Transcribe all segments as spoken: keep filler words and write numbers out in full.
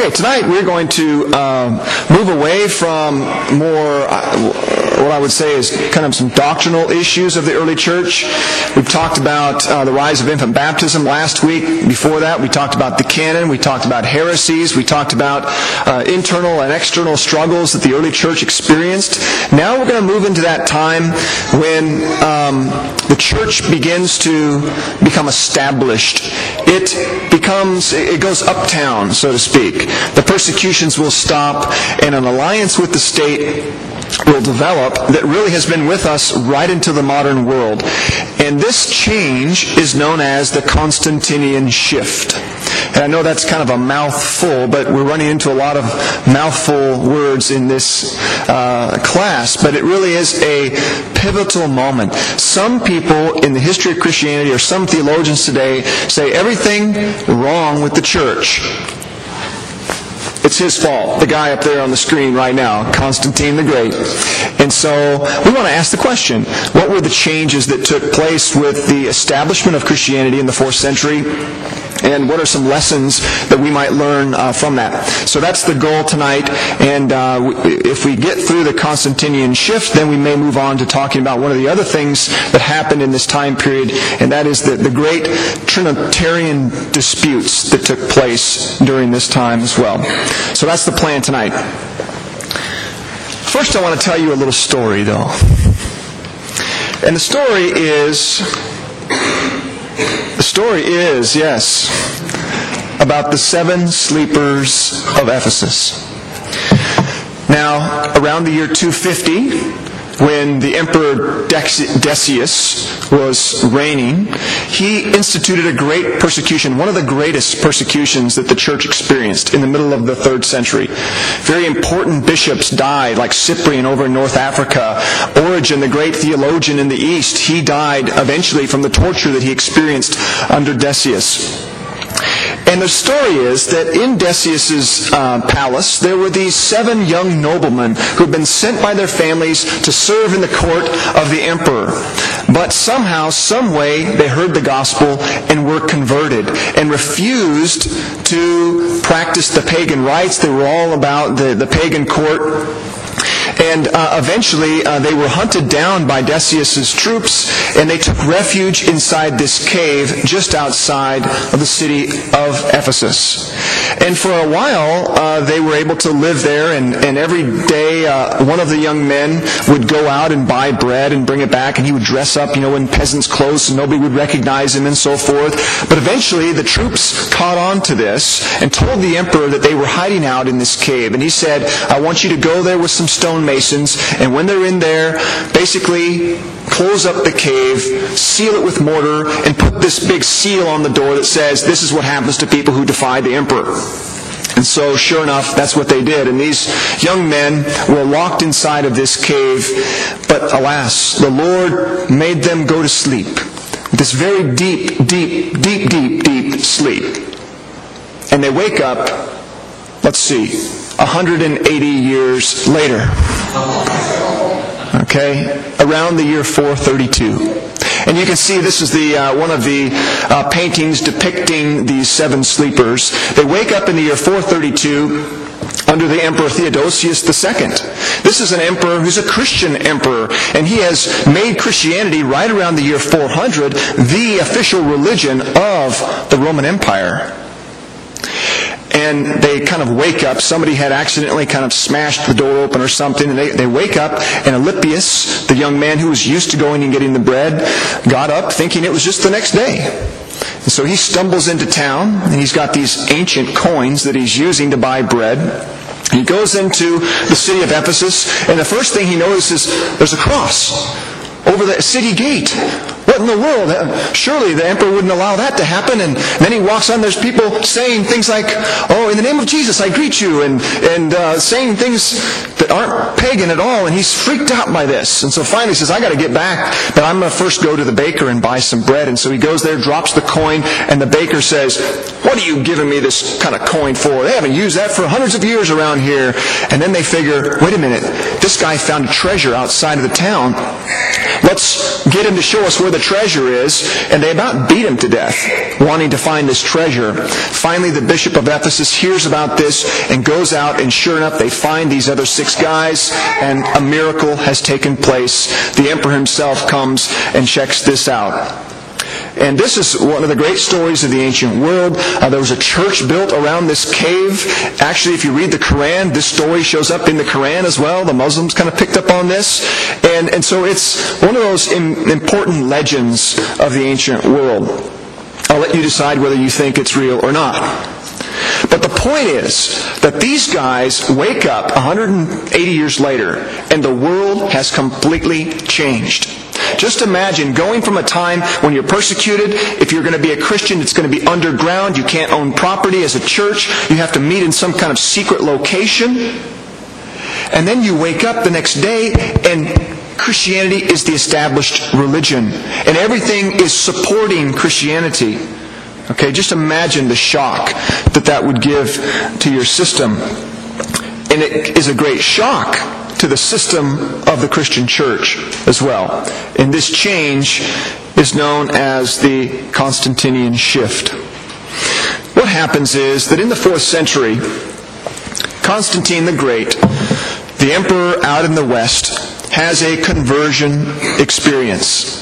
Okay, tonight we're going to uh, move away from more, uh, what I would say is kind of some doctrinal issues of the early church. We've talked about uh, the rise of infant baptism last week. Before that, we talked about the canon. We talked about heresies. We talked about uh, internal and external struggles that the early church experienced. Now we're going to move into that time when um, the church begins to become established. It becomes, it goes uptown, so to speak. The persecutions will stop, and an alliance with the state will develop that really has been with us right into the modern world. And this change is known as the Constantinian shift. And I know that's kind of a mouthful, but we're running into a lot of mouthful words in this uh, class. But it really is a pivotal moment. Some people in the history of Christianity, or some theologians today, say everything wrong with the church. It's his fault. The guy up there on the screen right now, Constantine the Great. And so we want to ask the question, what were the changes that took place with the establishment of Christianity in the fourth century? And what are some lessons that we might learn uh, from that? So that's the goal tonight. And uh, if we get through the Constantinian shift, then we may move on to talking about one of the other things that happened in this time period, and that is the, the great Trinitarian disputes that took place during this time as well. So that's the plan tonight. First, I want to tell you a little story, though. And the story is... The story is, yes, about the seven sleepers of Ephesus. Now, around the year two fifty, when the Emperor Decius was reigning, he instituted a great persecution, one of the greatest persecutions that the church experienced in the middle of the third century. Very important bishops died, like Cyprian over in North Africa. Origen, the great theologian in the East, he died eventually from the torture that he experienced under Decius. And the story is that in Decius's uh, palace, there were these seven young noblemen who had been sent by their families to serve in the court of the emperor. But somehow, some way, they heard the gospel and were converted and refused to practice the pagan rites. They were all about the, the pagan court. And uh, eventually uh, they were hunted down by Decius's troops, and they took refuge inside this cave just outside of the city of Ephesus. And for a while uh, they were able to live there, and, and every day uh, one of the young men would go out and buy bread and bring it back, and he would dress up, you know, in peasant's clothes so nobody would recognize him and so forth. But eventually the troops caught on to this and told the emperor that they were hiding out in this cave. And he said, I want you to go there with some stone masons, and when they're in there, basically close up the cave, seal it with mortar, and put this big seal on the door that says, this is what happens to people who defy the emperor. And so, sure enough, that's what they did. And these young men were locked inside of this cave, but alas, the Lord made them go to sleep. This very deep, deep, deep, deep, deep sleep. And they wake up, let's see, one hundred eighty years later. Okay? Around the year four thirty-two. And you can see this is the uh, one of the uh, paintings depicting these seven sleepers. They wake up in the year four thirty-two under the Emperor Theodosius the Second. This is an emperor who's a Christian emperor, and he has made Christianity right around the year four hundred the official religion of the Roman Empire. And they kind of wake up. Somebody had accidentally kind of smashed the door open or something. And they, they wake up, and Alypius, the young man who was used to going and getting the bread, got up thinking it was just the next day. And so he stumbles into town, and he's got these ancient coins that he's using to buy bread. He goes into the city of Ephesus, and the first thing he notices is there's a cross over the city gate. What in the world? Surely the emperor wouldn't allow that to happen. And then he walks on, there's people saying things like, oh, in the name of Jesus, I greet you, and, and uh, saying things that aren't pagan at all, and he's freaked out by this. And so finally he says, I got to get back, but I'm going to first go to the baker and buy some bread. And so he goes there, drops the coin, and the baker says, what are you giving me this kind of coin for? They haven't used that for hundreds of years around here. And then they figure, wait a minute, this guy found a treasure outside of the town. Let's get him to show us where the treasure is. And they about beat him to death, wanting to find this treasure. Finally, the bishop of Ephesus hears about this and goes out, and sure enough, they find these other six guys, and a miracle has taken place. The emperor himself comes and checks this out. And this is one of the great stories of the ancient world. Uh, there was a church built around this cave. Actually, if you read the Quran, this story shows up in the Quran as well. The Muslims kind of picked up on this. And, and so it's one of those im- important legends of the ancient world. I'll let you decide whether you think it's real or not. But the point is that these guys wake up one hundred eighty years later, and the world has completely changed. Just imagine going from a time when you're persecuted. If you're going to be a Christian, it's going to be underground. You can't own property as a church. You have to meet in some kind of secret location. And then you wake up the next day, and Christianity is the established religion. And everything is supporting Christianity. Okay, just imagine the shock that that would give to your system. And it is a great shock to the system of the Christian church as well. And this change is known as the Constantinian shift. What happens is that in the fourth century, Constantine the Great, the emperor out in the west, has a conversion experience.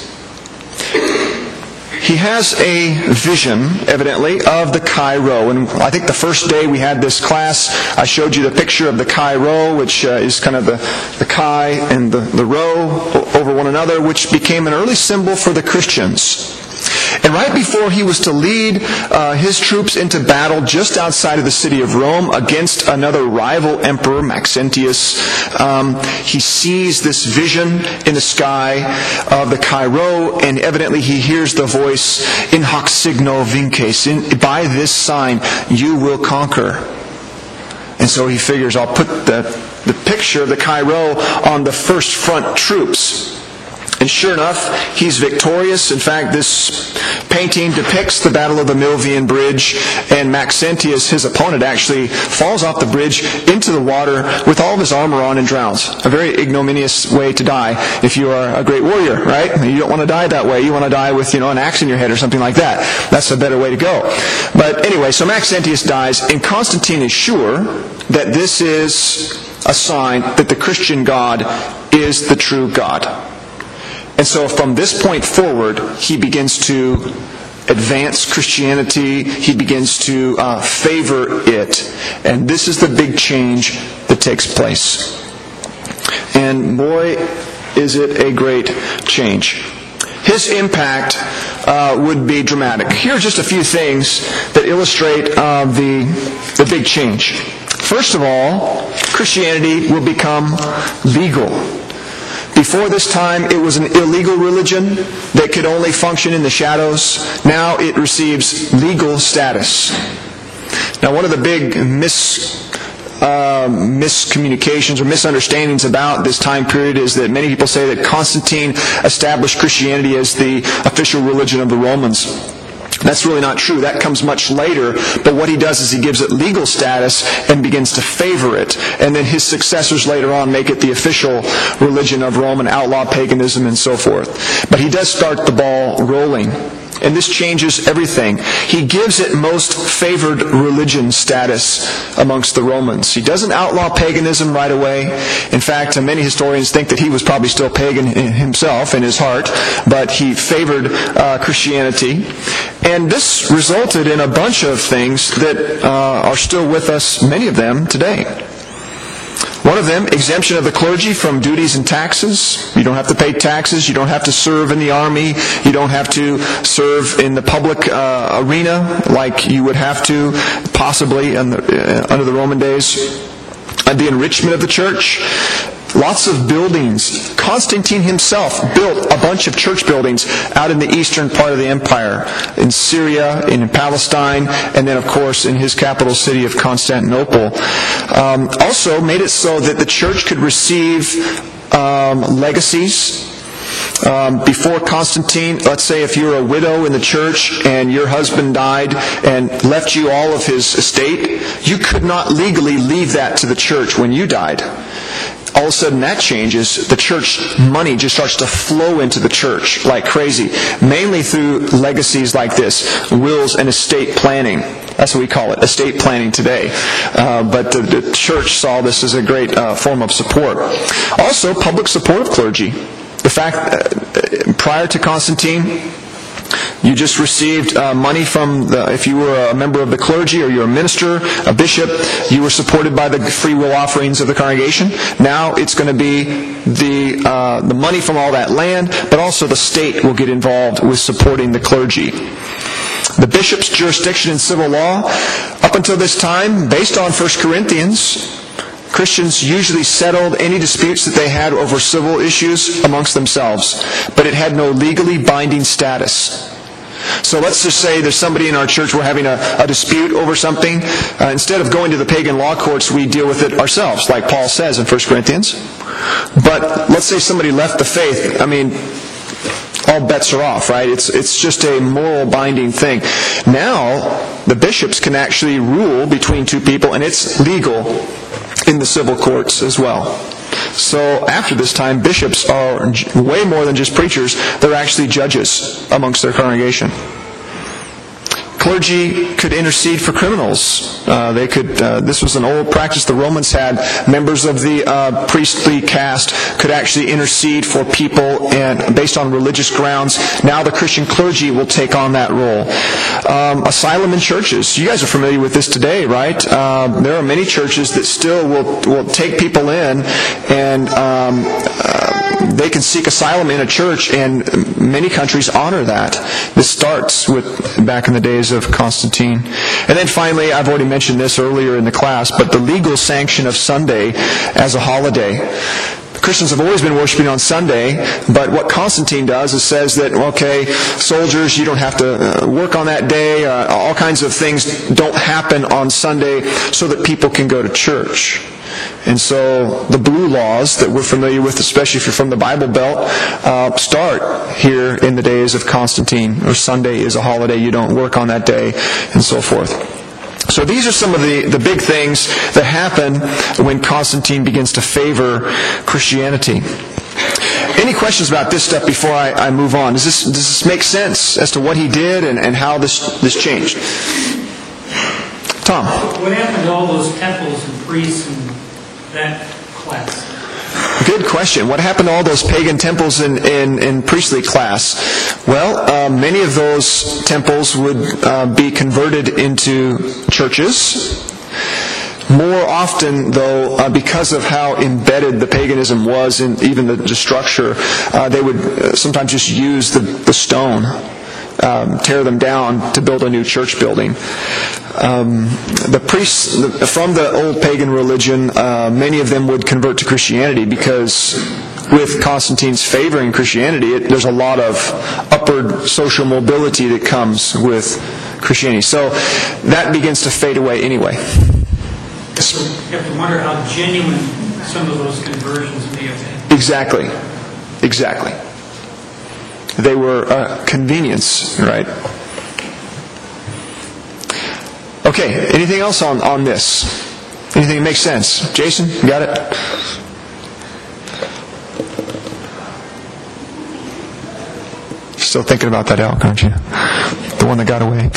He has a vision, evidently, of the Chi Rho. And I think the first day we had this class, I showed you the picture of the Chi Rho, which uh, is kind of the, the Chi and the, the Rho over one another, which became an early symbol for the Christians. And right before he was to lead uh, his troops into battle just outside of the city of Rome against another rival emperor, Maxentius, um, he sees this vision in the sky of the Chi Rho, and evidently he hears the voice, "In hoc signo vinces," in, by this sign you will conquer. And so he figures, I'll put the, the picture of the Chi Rho on the first front troops. And sure enough, he's victorious. In fact, this painting depicts the Battle of the Milvian Bridge, and Maxentius, his opponent, actually falls off the bridge into the water with all of his armor on and drowns. A very ignominious way to die if you are a great warrior, right? You don't want to die that way. You want to die with, you know, an axe in your head or something like that. That's a better way to go. But anyway, so Maxentius dies, and Constantine is sure that this is a sign that the Christian God is the true God. And so from this point forward, he begins to advance Christianity. He begins to uh, favor it. And this is the big change that takes place. And boy, is it a great change. His impact uh, would be dramatic. Here are just a few things that illustrate uh, the, the big change. First of all, Christianity will become legal. Before this time, it was an illegal religion that could only function in the shadows. Now it receives legal status. Now, one of the big mis, uh, miscommunications or misunderstandings about this time period is that many people say that Constantine established Christianity as the official religion of the Romans. That's really not true. That comes much later. But what he does is he gives it legal status and begins to favor it. And then his successors later on make it the official religion of Rome and outlaw paganism and so forth. But he does start the ball rolling. And this changes everything. He gives it most favored religion status amongst the Romans. He doesn't outlaw paganism right away. In fact, many historians think that he was probably still pagan himself in his heart, but he favored uh, Christianity. And this resulted in a bunch of things that uh, are still with us, many of them, today. One of them, exemption of the clergy from duties and taxes. You don't have to pay taxes. You don't have to serve in the army. You don't have to serve in the public uh, arena like you would have to possibly in the, uh, under the Roman days. And the enrichment of the church. Lots of buildings. Constantine himself built a bunch of church buildings out in the eastern part of the empire, in Syria, in Palestine, and then, of course, in his capital city of Constantinople. Um, also made it so that the church could receive um, legacies. Um, before Constantine, let's say if you're a widow in the church and your husband died and left you all of his estate, you could not legally leave that to the church when you died. all of a sudden that changes. The church money just starts to flow into the church like crazy, mainly through legacies like this, wills and estate planning. That's what we call it, estate planning today. Uh, but the, the church saw this as a great uh, form of support. Also, public support of clergy. The fact, uh, prior to Constantine, you just received uh, money from, the, if you were a member of the clergy or you're a minister, a bishop, you were supported by the free will offerings of the congregation. Now it's going to be the uh, the money from all that land, but also the state will get involved with supporting the clergy. The bishop's jurisdiction in civil law, up until this time, based on First Corinthians, Christians usually settled any disputes that they had over civil issues amongst themselves, but it had no legally binding status. So let's just say there's somebody in our church, we're having a, a dispute over something. Uh, instead of going to the pagan law courts, we deal with it ourselves, like Paul says in First Corinthians. But let's say somebody left the faith. I mean, all bets are off, right? It's it's just a moral binding thing. Now, the bishops can actually rule between two people, and it's legal in the civil courts as well. So after this time, bishops are way more than just preachers. They're actually judges amongst their congregation. Clergy could intercede for criminals. Uh, they could. Uh, this was an old practice the Romans had. Members of the uh, priestly caste could actually intercede for people, and based on religious grounds. Now the Christian clergy will take on that role. Um, asylum in churches. You guys are familiar with this today, right? Uh, there are many churches that still will will take people in, and um, uh, they can seek asylum in a church, and many countries honor that. This starts with back in the days of Constantine. And then finally, I've already mentioned this earlier in the class, but the legal sanction of Sunday as a holiday. Christians have always been worshiping on Sunday, but what Constantine does is says that, okay, soldiers, you don't have to work on that day. Uh, all kinds of things don't happen on Sunday so that people can go to church. And so the blue laws that we're familiar with, especially if you're from the Bible Belt, uh, start here in the days of Constantine, or Sunday is a holiday, you don't work on that day, and so forth. So these are some of the, the big things that happen when Constantine begins to favor Christianity. Any questions about this stuff before I, I move on? Does this, does this make sense as to what he did and, and how this, this changed? Tom? What happened to all those temples and priests and that class? Good question. What happened to all those pagan temples in, in, in priestly class? Well, uh, many of those temples would uh, be converted into churches. More often, though, uh, because of how embedded the paganism was in even the, the structure, uh, they would uh, sometimes just use the, the stone. Um, tear them down to build a new church building. Um, the priests the, from the old pagan religion, uh, many of them would convert to Christianity because with Constantine's favoring Christianity, it, there's a lot of upward social mobility that comes with Christianity. So that begins to fade away anyway. You have to wonder how genuine some of those conversions may have been. Exactly. Exactly. They were uh, convenience, right? Okay, anything else on, on this? Anything that makes sense? Jason, you got it? You're still thinking about that elk, aren't you? The one that got away.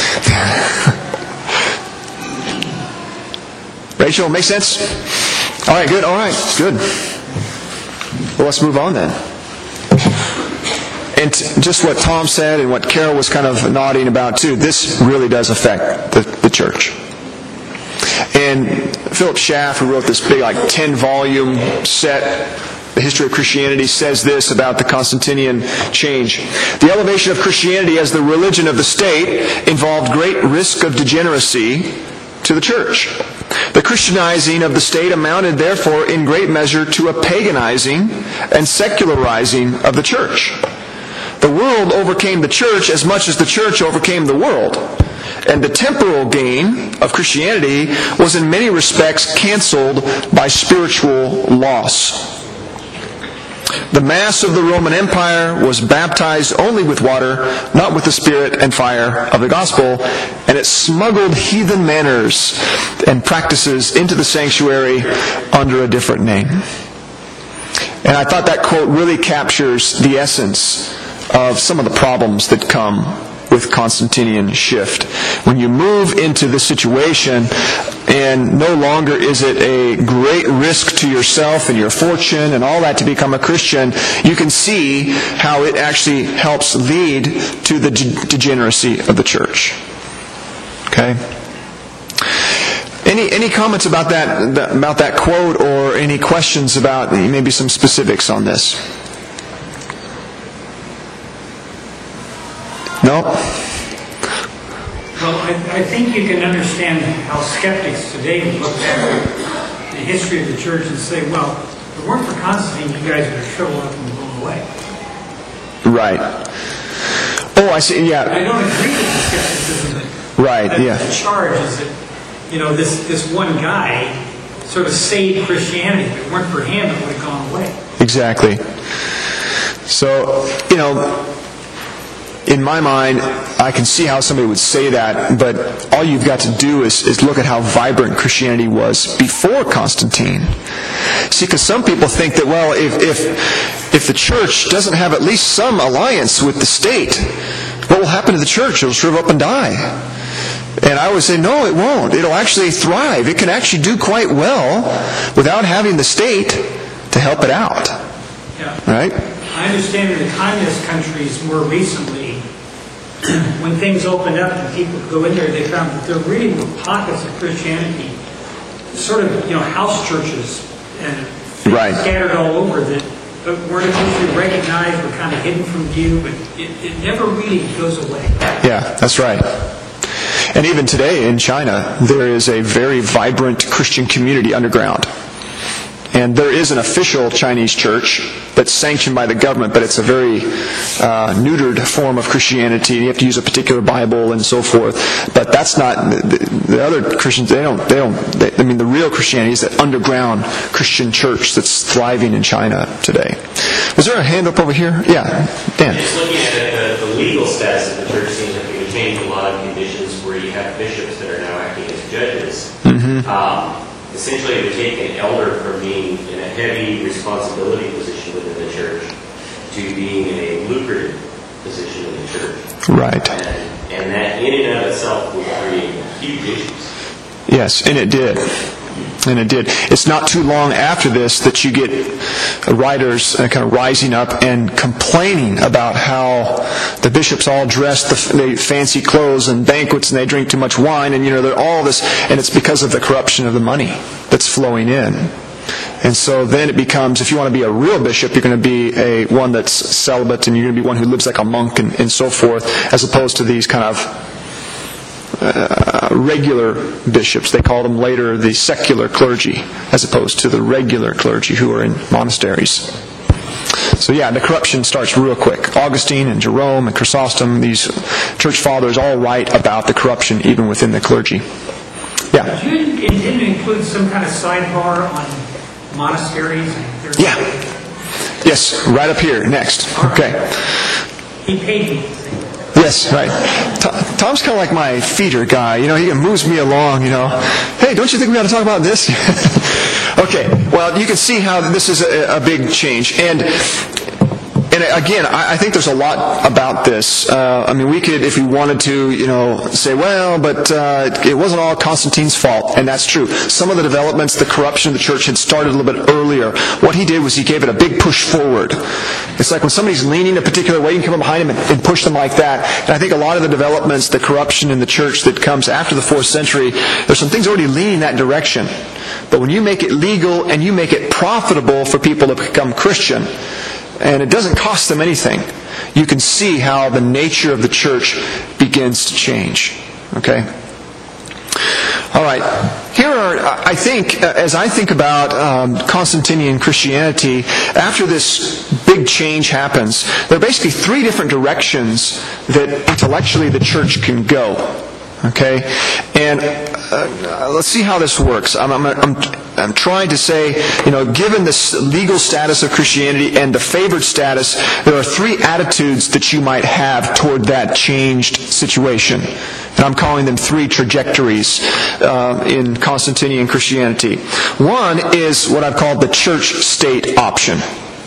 Rachel, make sense? All right, good, all right, good. Well, let's move on then. And just what Tom said and what Carol was kind of nodding about too, this really does affect the, the church. And Philip Schaff, who wrote this big like ten volume set, The History of Christianity, says this about the Constantinian change. The elevation of Christianity as the religion of the state involved great risk of degeneracy to the church. The Christianizing of the state amounted therefore in great measure to a paganizing and secularizing of the church. The world overcame the church as much as the church overcame the world. And the temporal gain of Christianity was in many respects canceled by spiritual loss. The mass of the Roman Empire was baptized only with water, not with the spirit and fire of the gospel, and it smuggled heathen manners and practices into the sanctuary under a different name. And I thought that quote really captures the essence of some of the problems that come with Constantinian shift. When you move into this situation, and no longer is it a great risk to yourself and your fortune and all that to become a Christian, you can see how it actually helps lead to the degeneracy of the church. Okay? Any any comments about that about that quote, or any questions about maybe some specifics on this? No? Well, I, I think you can understand how skeptics today look at the history of the church and say, well, if it weren't for Constantine, you guys would have shriveled up and blown away. Right. Oh, I see, yeah. I don't agree with the skepticism that, right, that yeah. the charge is that, you know, this, this one guy sort of saved Christianity. If it weren't for him, it would have gone away. Exactly. So, you know, in my mind, I can see how somebody would say that, but all you've got to do is, is look at how vibrant Christianity was before Constantine. See, because some people think that, well, if, if if the church doesn't have at least some alliance with the state, what will happen to the church? It'll shrivel up and die. And I would say, no, it won't. It'll actually thrive. It can actually do quite well without having the state to help it out. Yeah. Right? I understand in the communist countries more recently, when things opened up and people could go in there, they found that there really were pockets of Christianity, sort of, you know, house churches, and right. scattered all over that weren't officially recognized, were kind of hidden from view, but it, it never really goes away. Yeah, that's right. And even today in China, there is a very vibrant Christian community underground. And there is an official Chinese church that's sanctioned by the government, but it's a very uh, neutered form of Christianity. You have to use a particular Bible and so forth. But that's not the, the other Christians. They don't. They don't. They, I mean, the real Christianity is that underground Christian church that's thriving in China today. Was there a hand up over here? Yeah, Dan. Just looking at it, the, the legal status of the church seems like it would change a lot of conditions where you have bishops that are now acting as judges. Mm-hmm. Um, Essentially, it would take an elder from being in a heavy responsibility position within the church to being in a lucrative position in the church. Right. And, and that in and of itself would create huge issues. Yes, and it did. And it did. It's not too long after this that you get writers uh, kind of rising up and complaining about how the bishops all dress the, the fancy clothes and banquets, and they drink too much wine, and you know they're all this, and it's because of the corruption of the money that's flowing in. And so then it becomes, if you want to be a real bishop, you're going to be a one that's celibate, and you're going to be one who lives like a monk and, and so forth, as opposed to these kind of Uh, regular bishops. They called them later the secular clergy, as opposed to the regular clergy who are in monasteries. So yeah, the corruption starts real quick. Augustine and Jerome and Chrysostom, these church fathers, all write about the corruption even within the clergy. Yeah. Do you intend to include some kind of sidebar on monasteries? Yeah. Yes, right up here, next. Okay. He paid me. Yes, right. Tom's kind of like my feeder guy. You know, he moves me along, you know. Hey, don't you think we ought to talk about this? Okay, well, you can see how this is a, a big change. And and again, I, I think there's a lot about this. Uh, I mean, we could, if we wanted to, you know, say, well, but uh, it wasn't all Constantine's fault. And that's true. Some of the developments, the corruption of the church had started a little bit earlier. What he did was he gave it a big push forward. It's like when somebody's leaning a particular way, you can come up behind him and, and push them like that. And I think a lot of the developments, the corruption in the church that comes after the fourth century, there's some things already leaning that direction. But when you make it legal and you make it profitable for people to become Christian, and it doesn't cost them anything, you can see how the nature of the church begins to change. Okay? All right. Here are, I think, as I think about um, Constantinian Christianity, after this big change happens, there are basically three different directions that intellectually the church can go. Okay? And uh, let's see how this works. I'm, I'm, I'm, I'm trying to say, you know, given this legal status of Christianity and the favored status, there are three attitudes that you might have toward that changed situation. And I'm calling them three trajectories uh, in Constantinian Christianity. One is what I've called the church-state option.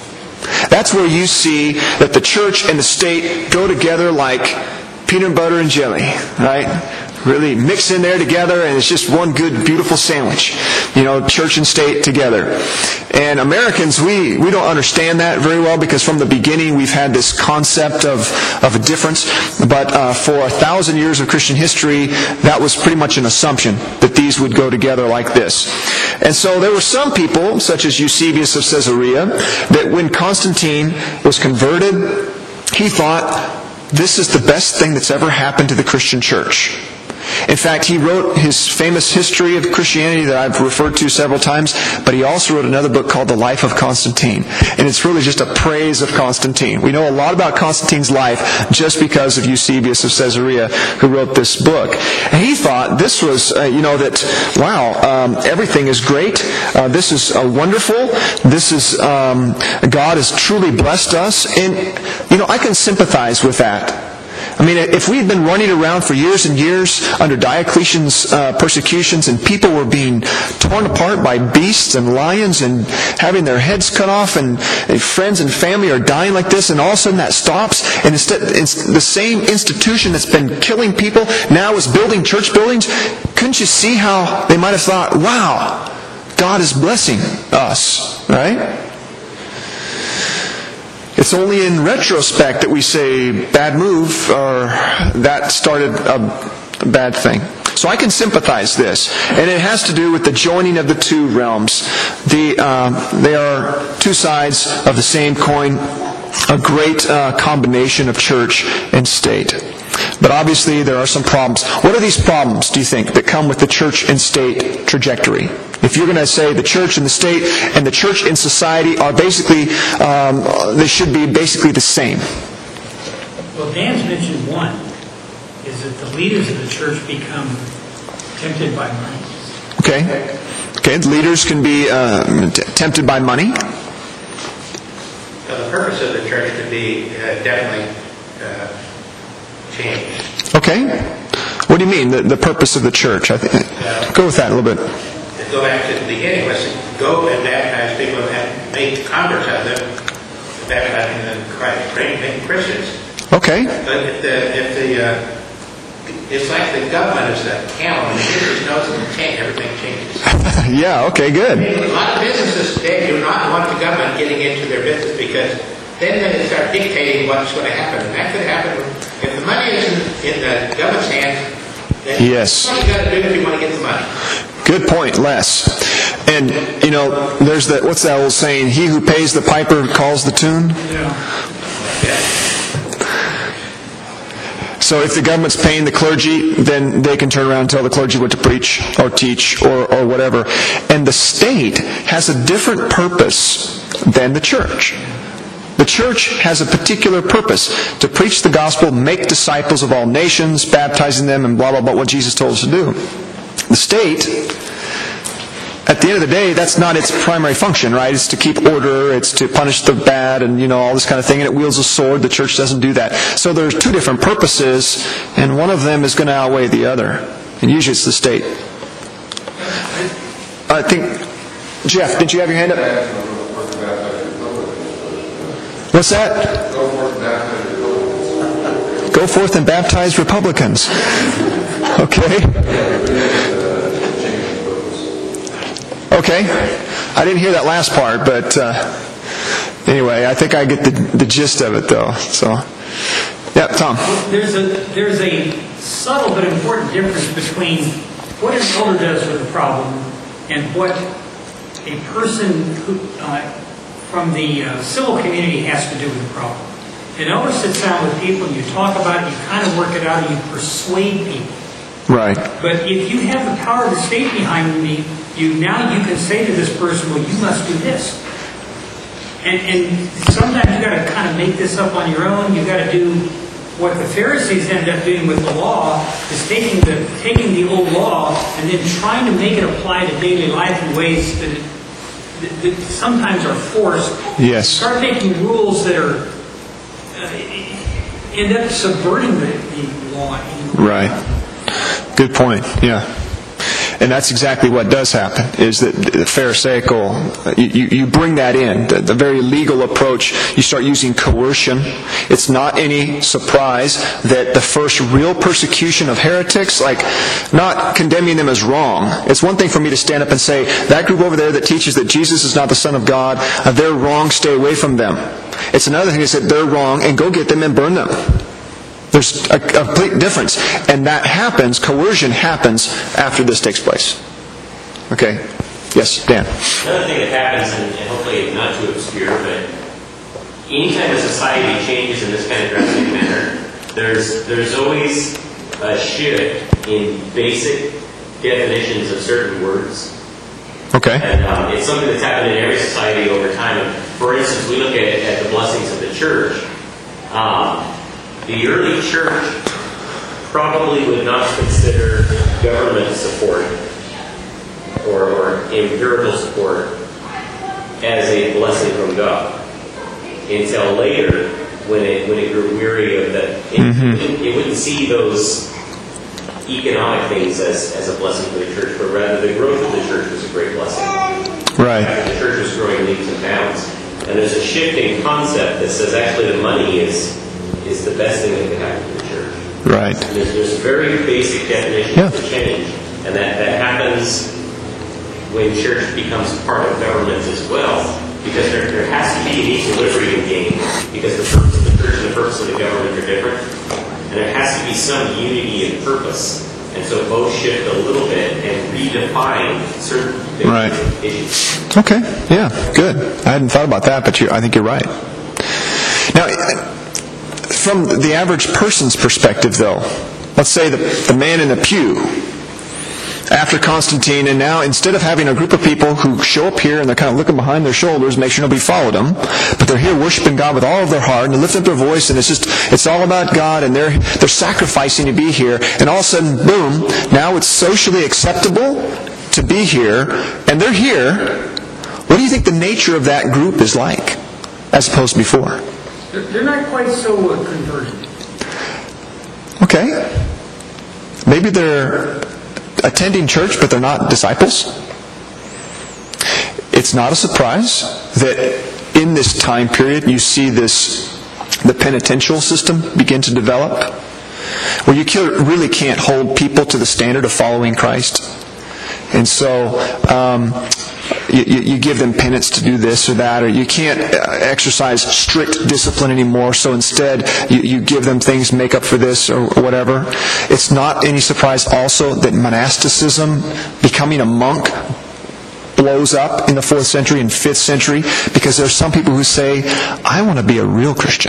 That's where you see that the church and the state go together like peanut butter and jelly, right? Really mix in there together, and it's just one good, beautiful sandwich. You know, church and state together. And Americans, we, we don't understand that very well, because from the beginning we've had this concept of, of a difference. But uh, for a thousand years of Christian history, that was pretty much an assumption that these would go together like this. And so there were some people, such as Eusebius of Caesarea, that when Constantine was converted, he thought, this is the best thing that's ever happened to the Christian church. In fact, he wrote his famous history of Christianity that I've referred to several times, but he also wrote another book called The Life of Constantine. And it's really just a praise of Constantine. We know a lot about Constantine's life just because of Eusebius of Caesarea, who wrote this book. And he thought this was, uh, you know, that, wow, um, everything is great. Uh, this is uh, wonderful. This is, um, God has truly blessed us. And, you know, I can sympathize with that. I mean, if we had been running around for years and years under Diocletian's uh, persecutions, and people were being torn apart by beasts and lions and having their heads cut off, and, and friends and family are dying like this, and all of a sudden that stops, and instead it's the same institution that's been killing people now is building church buildings, couldn't you see how they might have thought, wow, God is blessing us, right? It's only in retrospect that we say, bad move, or that started a bad thing. So I can sympathize this. And it has to do with the joining of the two realms. The, uh, they are two sides of the same coin, a great uh, combination of church and state. But obviously there are some problems. What are these problems, do you think, that come with the church and state trajectory? If you're going to say the church and the state and the church and society are basically, um, they should be basically the same. Well, Dan's mentioned one, is that the leaders of the church become tempted by money. Okay. Okay, the leaders can be uh, t- tempted by money. So the purpose of the church could be uh, definitely uh, changed. Okay. What do you mean, the, the purpose of the church? I think, Uh, go with that a little bit. To go back to the beginning, let's go and baptize people and make converts out of them, baptizing them in Christ, making Christians. Okay. But if the, if the uh, it's like the government is a camel, and it just knows it change, everything changes. Yeah, okay, good. I mean, a lot of businesses today do not want the government getting into their business, because then they start dictating what's going to happen. And that could happen if the money is in, in the government's hands. Then Yes. what you got to do if you want to get the money? Good point, Les. And, you know, there's that, what's that old saying? He who pays the piper calls the tune. Yeah. So if the government's paying the clergy, then they can turn around and tell the clergy what to preach or teach or, or whatever. And the state has a different purpose than the church. The church has a particular purpose: to preach the gospel, make disciples of all nations, baptizing them, and blah, blah, blah, what Jesus told us to do. The state, at the end of the day, that's not its primary function, right? It's to keep order, it's to punish the bad, and, you know, all this kind of thing, and it wields a sword. The church doesn't do that. So there's two different purposes, and one of them is going to outweigh the other. And usually it's the state. I think, Jeff, did you have your hand up? What's that? Go forth and baptize Republicans. Okay. Okay. I didn't hear that last part, but uh, anyway, I think I get the, the gist of it, though. So, yeah, Tom. There's a there's a subtle but important difference between what an elder does with a problem and what a person who, uh, from the uh, civil community has to do with the problem. An elder sits down with people and you talk about it, you kind of work it out, and you persuade people. Right. But if you have the power of the state behind me, you now you can say to this person, well, you must do this. And, and sometimes you got to kind of make this up on your own. You got to do what the Pharisees ended up doing with the law, is taking the taking the old law and then trying to make it apply to daily life in ways that, it, that, that sometimes are forced. Yes. Start making rules that are uh, end up subverting the, the law. Right. Good point. Yeah. And that's exactly what does happen, is that the Pharisaical, you, you bring that in, the, the very legal approach. You start using coercion. It's not any surprise that the first real persecution of heretics, like not condemning them as wrong. It's one thing for me to stand up and say, that group over there that teaches that Jesus is not the Son of God, uh, they're wrong, stay away from them. It's another thing to say, they're wrong, and go get them and burn them. There's a, a complete difference. And that happens, coercion happens after this takes place. Okay? Yes, Dan? Another thing that happens, and hopefully not too obscure, but anytime a society changes in this kind of drastic manner, there's, there's always a shift in basic definitions of certain words. Okay. And um, it's something that's happened in every society over time. And for instance, we look at, at the blessings of the church. Um, the early church probably would not consider government support or, or empirical support as a blessing from God until later, when it when it grew weary of that. It, Mm-hmm. it, it wouldn't see those economic things as, as a blessing for the church, but rather the growth of the church was a great blessing. Right. The church was growing leaps and bounds. And there's a shifting concept that says actually the money is is the best thing that can happen to the church. Right. And there's, there's very basic definitions Yeah. to change. And that, that happens when church becomes part of government as well. Because there, there has to be an equilibrium game. Because the purpose of the church and the purpose of the government are different. And there has to be some unity in purpose. And so both shift a little bit and redefine certain basic Right. issues. Okay. Yeah. Good. I hadn't thought about that, but you, I think you're right. Now, from the average person's perspective, though, let's say the, the man in the pew after Constantine, and now instead of having a group of people who show up here and they're kind of looking behind their shoulders, make sure nobody followed them, but they're here worshiping God with all of their heart, and they lift up their voice, and it's just, it's all about God, and they're they're sacrificing to be here, and all of a sudden, boom, now it's socially acceptable to be here, and they're here. What do you think the nature of that group is like, as opposed to before? They're, they're not quite so uh, converted. Okay. Maybe they're attending church, but they're not disciples. It's not a surprise that in this time period you see this, the penitential system begin to develop, where you really can't hold people to the standard of following Christ. And so um, you, you give them penance to do this or that, or you can't exercise strict discipline anymore, so instead you, you give them things to make up for this or whatever. It's not any surprise also that monasticism, becoming a monk, blows up in the fourth century and fifth century, because there's some people who say, I want to be a real Christian.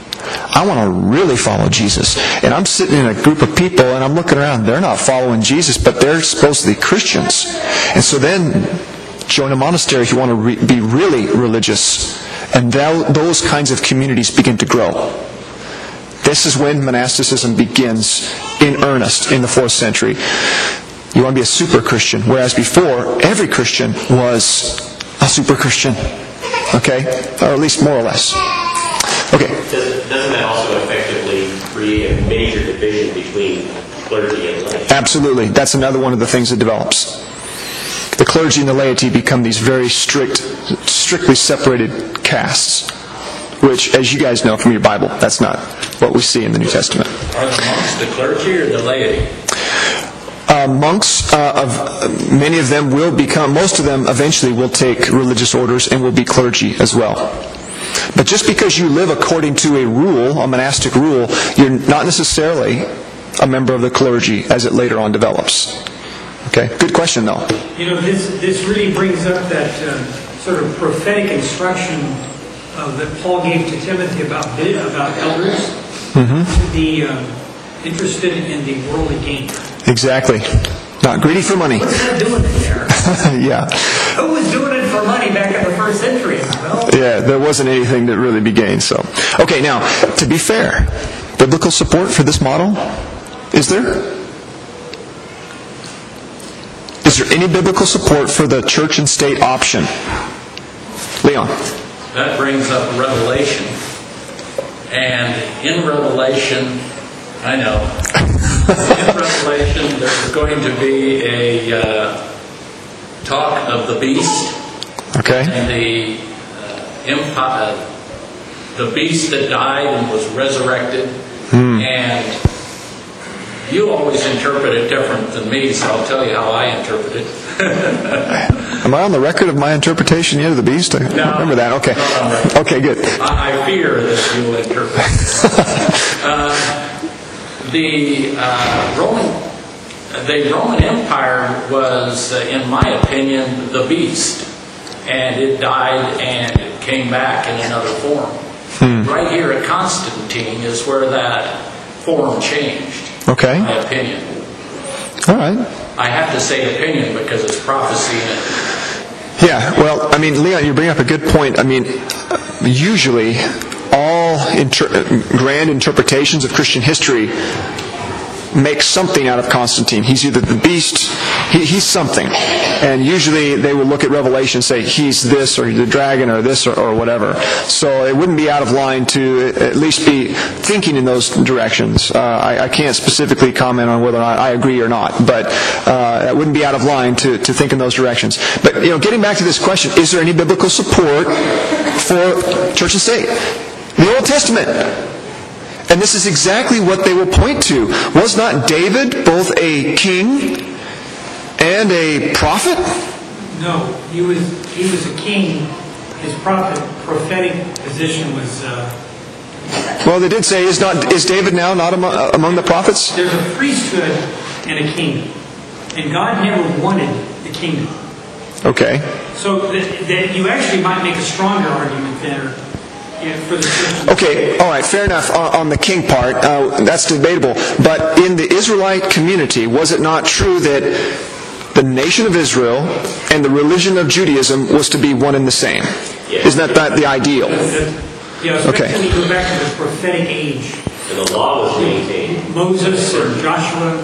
I want to really follow Jesus. And I'm sitting in a group of people and I'm looking around. They're not following Jesus, but they're supposed to be Christians. And so then join a monastery if you want to re- be really religious. And that, those kinds of communities begin to grow. This is when monasticism begins in earnest in the fourth century. You want to be a super Christian, whereas before, every Christian was a super Christian. Okay? Or at least more or less. Okay. Doesn't, doesn't that also effectively create a major division between clergy and laity? Absolutely. That's another one of the things that develops. The clergy and the laity become these very strict, strictly separated castes, which, as you guys know from your Bible, that's not what we see in the New Testament. Are the monks the clergy or the laity? Uh, monks, uh, of many of them will become, most of them eventually will take religious orders and will be clergy as well. But just because you live according to a rule, a monastic rule, you're not necessarily a member of the clergy as it later on develops. Okay, good question though. You know, this this really brings up that uh, sort of prophetic instruction uh, that Paul gave to Timothy about about elders Mm-hmm. to be um, interested in the worldly gain. Exactly. Not greedy for money. What's that doing in there? Yeah. Who was doing it for money back in the first century? Well, Yeah, there wasn't anything that really be gained. So, okay, now, to be fair, biblical support for this model, is there? Is there any biblical support for the church and state option? Leon? That brings up Revelation. And in Revelation, I know. In Revelation, there's going to be a uh, talk of the beast Okay. and the uh, empire, the beast that died and was resurrected. Hmm. And you always interpret it different than me, so I'll tell you how I interpret it. Am I on the record of my interpretation yet of the beast? I don't No. remember that. Okay. Not on record. Okay, good. I I fear that you will interpret it. uh, the uh, Roman, the Roman Empire was, uh, in my opinion, the beast, and it died and it came back in another form. Hmm. Right here at Constantine is where that form changed. Okay. In my opinion. All right. I have to say opinion because it's prophecy and Yeah, well, I mean, Leon, you bring up a good point. I mean, usually all inter- grand interpretations of Christian history make something out of Constantine. He's either the beast, he, he's something. And usually they will look at Revelation and say, he's this, or the dragon, or this, or, or whatever. So it wouldn't be out of line to at least be thinking in those directions. Uh, I, I can't specifically comment on whether or not I agree or not, but uh, it wouldn't be out of line to, to think in those directions. But, you know, getting back to this question, is there any biblical support for church and state? The Old Testament. And this is exactly what they will point to. Was not David both a king and a prophet? No, he was he was a king. His prophet, prophetic position was. Uh, Well, they did say, is not is David now not among, uh, among the prophets? there's a priesthood and a kingdom, and God never wanted the kingdom. Okay. So that, that you actually might make a stronger argument there yeah, for the Christian. Okay, all right, fair enough on, on the king part. Uh, that's debatable. But in the Israelite community, was it not true that the nation of Israel and the religion of Judaism was to be one and the same? Yeah. Isn't that, that the ideal? Yeah, especially Okay. when you go back to the prophetic age. And the law was maintained. Moses or Joshua.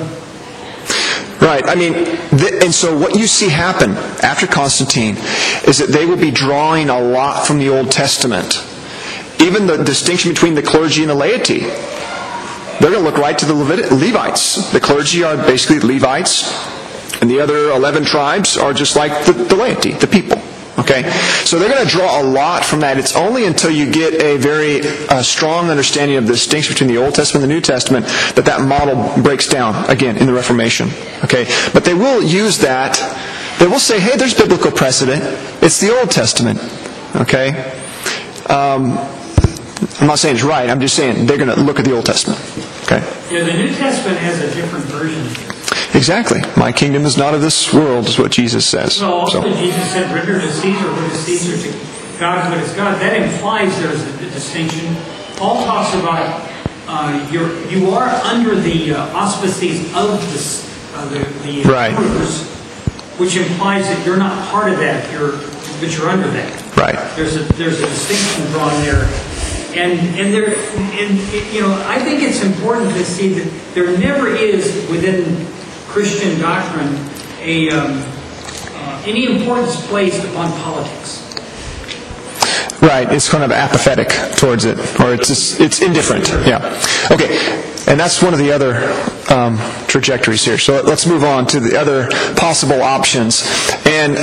Right. I mean, th- and so what you see happen after Constantine is that they will be drawing a lot from the Old Testament. Even the distinction between the clergy and the laity. They're going to look right to the Levit- Levites. The clergy are basically Levites, and the other eleven tribes are just like the, the laity, the people. Okay? So they're going to draw a lot from that. It's only until you get a very uh, strong understanding of the distinction between the Old Testament and the New Testament that that model breaks down, again, in the Reformation. Okay? But they will use that. They will say, hey, there's biblical precedent. It's the Old Testament. Okay? Um, I'm not saying it's right. I'm just saying they're going to look at the Old Testament. Okay? Yeah, the New Testament has a different version. Exactly. My kingdom is not of this world, is what Jesus says. Well, also So, Jesus said, render to Caesar what is Caesar, to God what is God. That implies there's a, a distinction. Paul talks about uh, you're, you are under the uh, auspices of the, uh, the, the Right. rulers, which implies that you're not part of that, you're, but you're under that. right. There's a there's a distinction drawn there, and and there and you know I think it's important to see that there never is within Christian doctrine a um, uh, any importance placed upon politics. Right, it's kind of apathetic towards it, or it's just, it's indifferent. Yeah. Okay, and that's one of the other um, trajectories here. So let's move on to the other possible options. And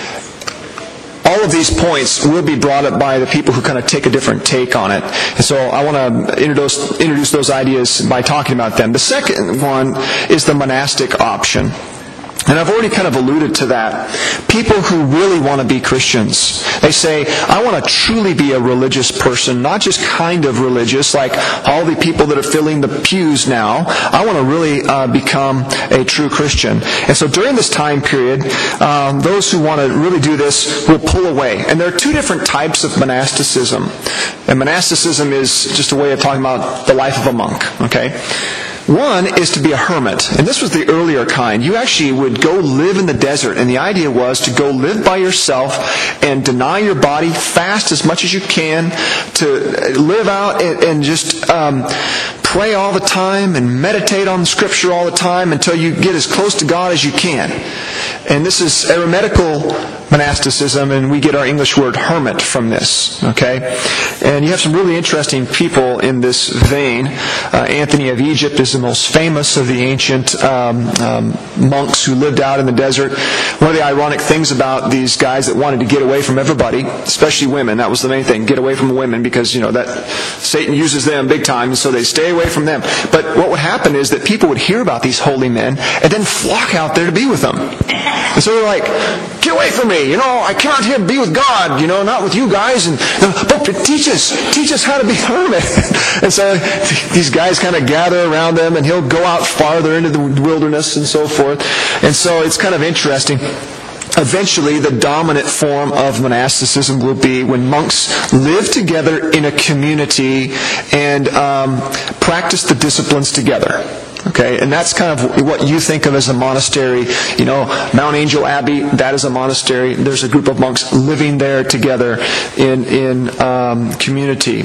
all of these points will be brought up by the people who kind of take a different take on it. And so I want to introduce, introduce those ideas by talking about them. The second one is the monastic option. And I've already kind of alluded to that. People who really want to be Christians, they say, I want to truly be a religious person, not just kind of religious, like all the people that are filling the pews now. I want to really uh, become a true Christian. And so during this time period, um, those who want to really do this will pull away. And there are two different types of monasticism. And monasticism is just a way of talking about the life of a monk, okay? One is to be a hermit, and this was the earlier kind. You actually would go live in the desert, and the idea was to go live by yourself and deny your body, fast as much as you can, to live out and, and just um, pray all the time and meditate on the Scripture all the time until you get as close to God as you can. And this is eremitical monasticism, and we get our English word hermit from this. Okay? And you have some really interesting people in this vein. Uh, Anthony of Egypt is the most famous of the ancient um, um, monks who lived out in the desert. One of the ironic things about these guys that wanted to get away from everybody, especially women, that was the main thing, get away from the women, because, you know, that Satan uses them big time, and so they stay away from them. But what would happen is that people would hear about these holy men and then flock out there to be with them. And so they're like, get away from me, you know, I cannot here be with God, you know, not with you guys, and but teach us, teach us how to be hermit. And so these guys kind of gather around them, and he'll go out farther into the wilderness and so forth. And so it's kind of interesting. Eventually, the dominant form of monasticism will be when monks live together in a community and um, practice the disciplines together. Okay, and that's kind of what you think of as a monastery. You know, Mount Angel Abbey, that is a monastery. There's a group of monks living there together in in um, community.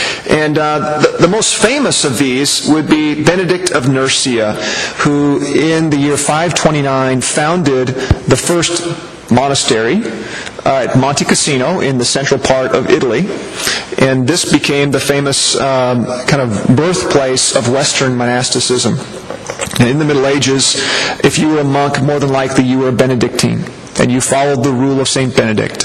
And uh, the, the most famous of these would be Benedict of Nursia, who in the year five twenty-nine founded the first monastery uh, at Monte Cassino in the central part of Italy. And this became the famous um, kind of birthplace of Western monasticism. And in the Middle Ages, if you were a monk, more than likely you were a Benedictine, and you followed the rule of Saint Benedict.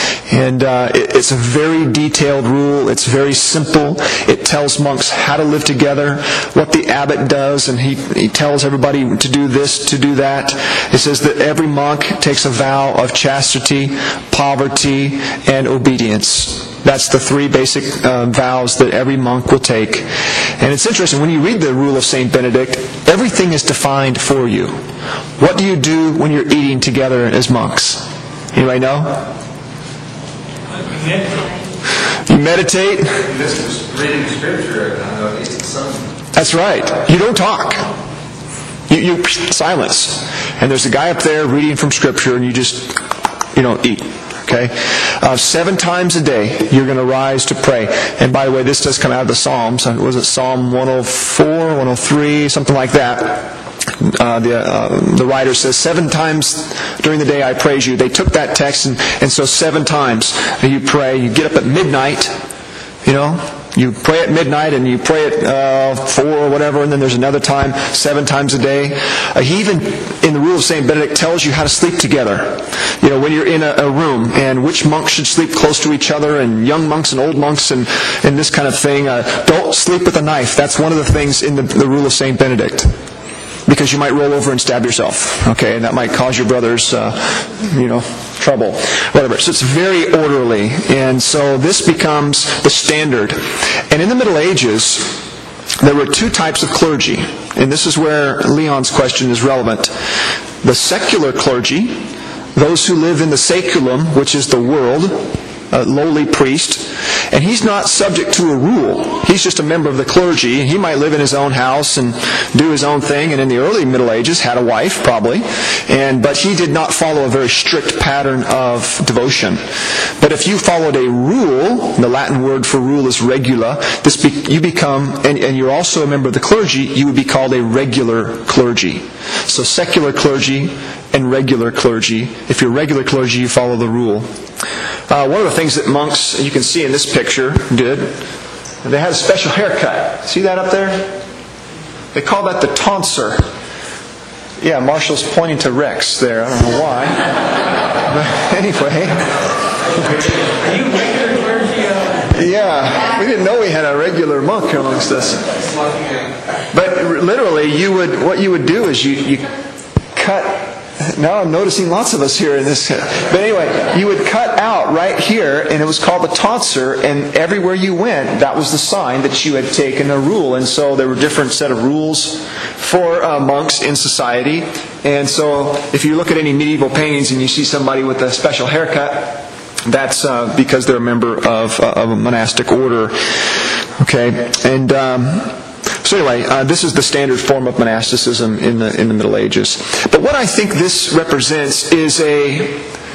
And uh, it, it's a very detailed rule. It's very simple. It tells monks how to live together, what the abbot does, and he, he tells everybody to do this, to do that. It says that every monk takes a vow of chastity, poverty, and obedience. That's the three basic uh, vows that every monk will take. And it's interesting, when you read the rule of Saint Benedict, everything is defined for you. What do you do when you're eating together as monks? Anybody know? You meditate. This is reading scripture. That's right. You don't talk. You, you silence. And there's a guy up there reading from scripture, and you just, you don't eat. Okay? Uh, seven times a day, you're going to rise to pray. And by the way, this does come out of the Psalms. Was it Psalm one oh four, one oh three, something like that? Uh, the uh, the writer says, seven times during the day I praise you. They took that text, and, and so seven times you pray. You get up at midnight, you know. You pray at midnight, and you pray at uh, four or whatever, and then there's another time, seven times a day. Uh, he even, in the rule of Saint Benedict, tells you how to sleep together. You know, when you're in a, a room, and which monks should sleep close to each other, and young monks and old monks, and, and this kind of thing. Uh, don't sleep with a knife. That's one of the things in the, the rule of Saint Benedict. Because you might roll over and stab yourself, okay, and that might cause your brothers, uh, you know, trouble, whatever. So it's very orderly, and so this becomes the standard. And in the Middle Ages, there were two types of clergy, and this is where Leon's question is relevant. The secular clergy, those who live in the saculum, which is the world, a lowly priest, and he's not subject to a rule. He's just a member of the clergy. He might live in his own house and do his own thing, and in the early Middle Ages had a wife, probably, and but he did not follow a very strict pattern of devotion. But if you followed a rule, the Latin word for rule is regula, this be, you become, and, and you're also a member of the clergy, you would be called a regular clergy. So secular clergy and regular clergy. If you're regular clergy, you follow the rule. Uh, one of the things that monks, you can see in this picture, did, they had a special haircut. See that up there? They call that the tonsure. Yeah, Marshall's pointing to Rex there. I don't know why. But anyway. Are you regular clergy? Yeah, we didn't know we had a regular monk amongst us. But literally, you would what you would do is you, you cut. Now I'm noticing lots of us here in this. But anyway, you would cut out right here, and it was called the tonsure, and everywhere you went, that was the sign that you had taken a rule. And so there were different set of rules for uh, monks in society. And so if you look at any medieval paintings and you see somebody with a special haircut, that's uh, because they're a member of, uh, of a monastic order. Okay, and... Um, So anyway, uh, this is the standard form of monasticism in the in the Middle Ages. But what I think this represents is a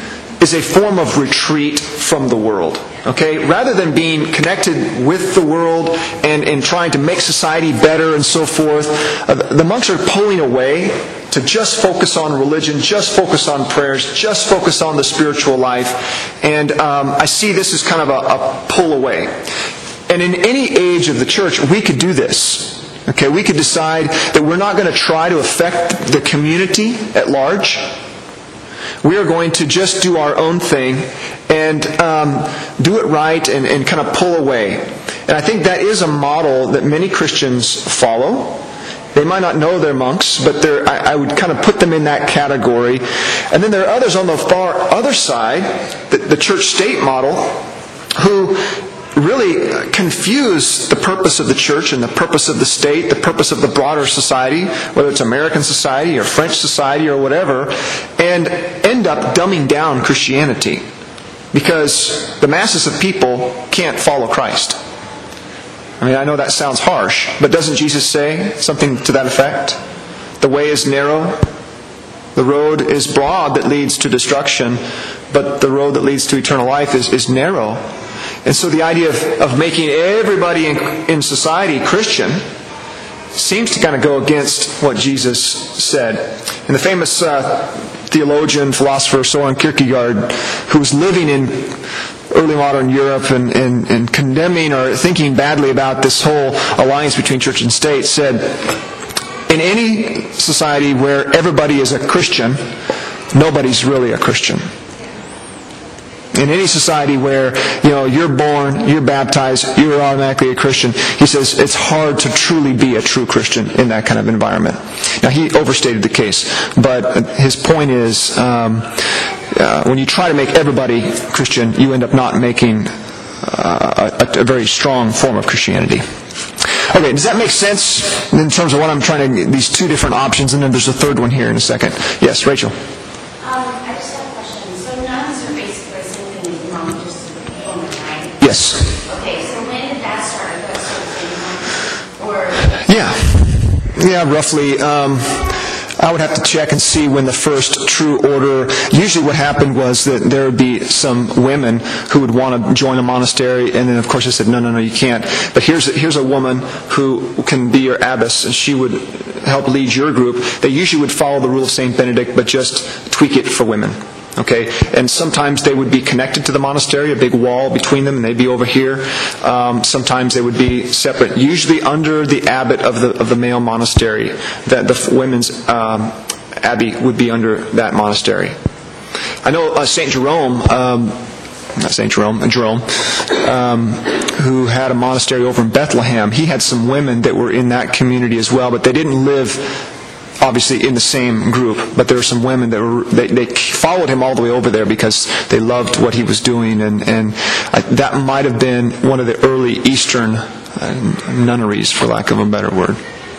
is a form of retreat from the world. Okay? Rather than being connected with the world and, and trying to make society better and so forth, uh, the monks are pulling away to just focus on religion, just focus on prayers, just focus on the spiritual life. And um, I see this as kind of a, a pull away. And in any age of the church, we could do this. Okay, we could decide that we're not going to try to affect the community at large. We are going to just do our own thing and um, do it right and, and kind of pull away. And I think that is a model that many Christians follow. They might not know they're monks, but they're, I, I would kind of put them in that category. And then there are others on the far other side, the, the church-state model, who really confuse the purpose of the church and the purpose of the state, the purpose of the broader society, whether it's American society or French society or whatever, and end up dumbing down Christianity because the masses of people can't follow Christ. I mean, I know that sounds harsh, but doesn't Jesus say something to that effect? The way is narrow, the road is broad that leads to destruction, but the road that leads to eternal life is, is narrow. And so the idea of, of making everybody in, in society Christian seems to kind of go against what Jesus said. And the famous uh, theologian, philosopher Soren Kierkegaard, who was living in early modern Europe and, and, and condemning or thinking badly about this whole alliance between church and state, said, in any society where everybody is a Christian, nobody's really a Christian. In any society where, you know, you're born, you're baptized, you're automatically a Christian, he says it's hard to truly be a true Christian in that kind of environment. Now, he overstated the case, but his point is, um, uh, when you try to make everybody Christian, you end up not making uh, a, a very strong form of Christianity. Okay, does that make sense in terms of what I'm trying to, these two different options, and then there's a third one here in a second. Yes, Rachel. Yes. Okay, so when did that start? Or yeah, yeah, roughly. Um, I would have to check and see when the first true order. Usually, what happened was that there would be some women who would want to join a monastery, and then of course they said, "No, no, no, you can't." But here's a, here's a woman who can be your abbess, and she would help lead your group. They usually would follow the rule of Saint Benedict, but just tweak it for women. Okay, and sometimes they would be connected to the monastery, a big wall between them, and they'd be over here. Um, sometimes they would be separate, usually under the abbot of the of the male monastery. That the women's um, abbey would be under that monastery. I know uh, Saint Jerome, um, not Saint Jerome, uh, Jerome, um, who had a monastery over in Bethlehem. He had some women that were in that community as well, but they didn't live obviously in the same group, but there were some women that were they, they followed him all the way over there because they loved what he was doing, and and I, that might have been one of the early Eastern uh, nunneries, for lack of a better word.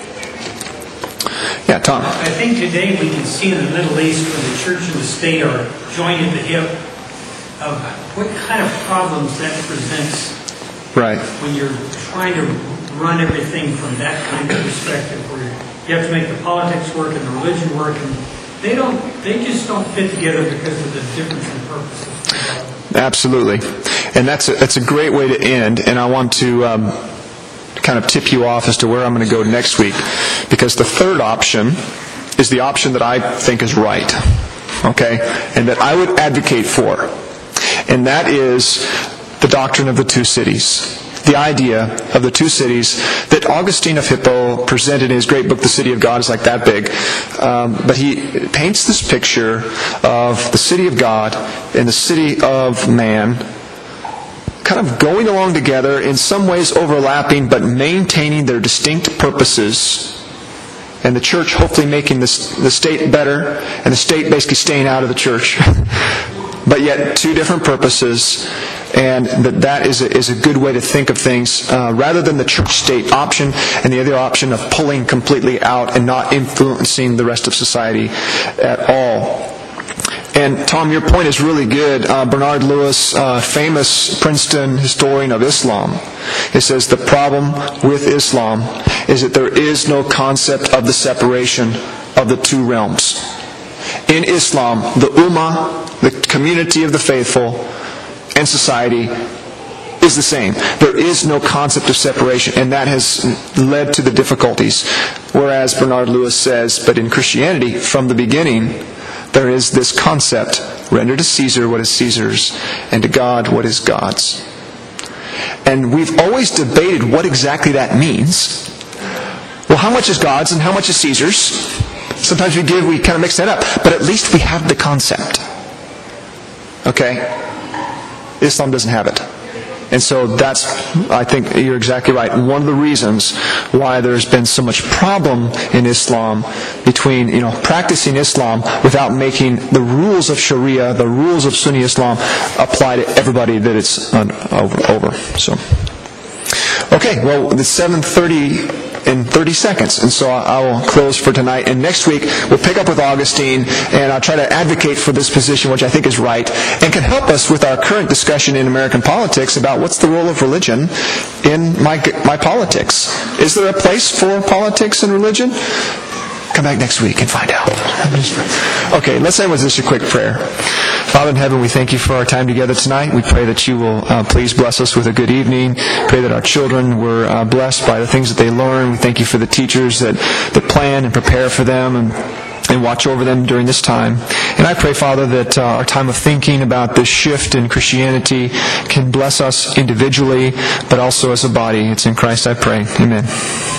Yeah, Tom. I think today we can see in the Middle East where the church and the state are joined at the hip of what kind of problems that presents. Right. When you're trying to run everything from that kind of perspective, where you have to make the politics work and the religion work, and they don't. They just don't fit together because of the difference in purposes. Absolutely, and that's a, that's a great way to end. And I want to um, kind of tip you off as to where I'm going to go next week, because the third option is the option that I think is right, okay, and that I would advocate for, and that is the doctrine of the two cities. The idea of the two cities that Augustine of Hippo presented in his great book, The City of God. Is like that big. Um, but he paints this picture of the city of God and the city of man kind of going along together, in some ways overlapping, but maintaining their distinct purposes. And the church hopefully making the, the state better, and the state basically staying out of the church. But yet two different purposes, and that that is a, is a good way to think of things, uh, rather than the church-state option and the other option of pulling completely out and not influencing the rest of society at all. And Tom, your point is really good. Uh, Bernard Lewis, uh, famous Princeton historian of Islam, he says the problem with Islam is that there is no concept of the separation of the two realms. in Islam, the Ummah, the community of the faithful, and society is the same. There is no concept of separation, and that has led to the difficulties. Whereas Bernard Lewis says, but in Christianity, from the beginning, there is this concept, render to Caesar what is Caesar's, and to God what is God's. And we've always debated what exactly that means. Well, how much is God's and how much is Caesar's? Sometimes we give, we kind of mix that up, but at least we have the concept. Okay? Islam doesn't have it. And so that's, I think you're exactly right, one of the reasons why there's been so much problem in Islam between, you know, practicing Islam without making the rules of Sharia, the rules of Sunni Islam, apply to everybody that it's over. over. So, okay, well, it's seven thirty in thirty seconds, and so I will close for tonight. And next week we'll pick up with Augustine, and I'll try to advocate for this position, which I think is right, and can help us with our current discussion in American politics about what's the role of religion in my my politics. Is there a place for politics and religion? Come back next week and find out. Okay, let's end with just a quick prayer. Father in heaven, we thank you for our time together tonight. We pray that you will uh, please bless us with a good evening. Pray that our children were uh, blessed by the things that they learn. We thank you for the teachers that, that plan and prepare for them and, and watch over them during this time. And I pray, Father, that uh, our time of thinking about this shift in Christianity can bless us individually, but also as a body. It's in Christ I pray. Amen.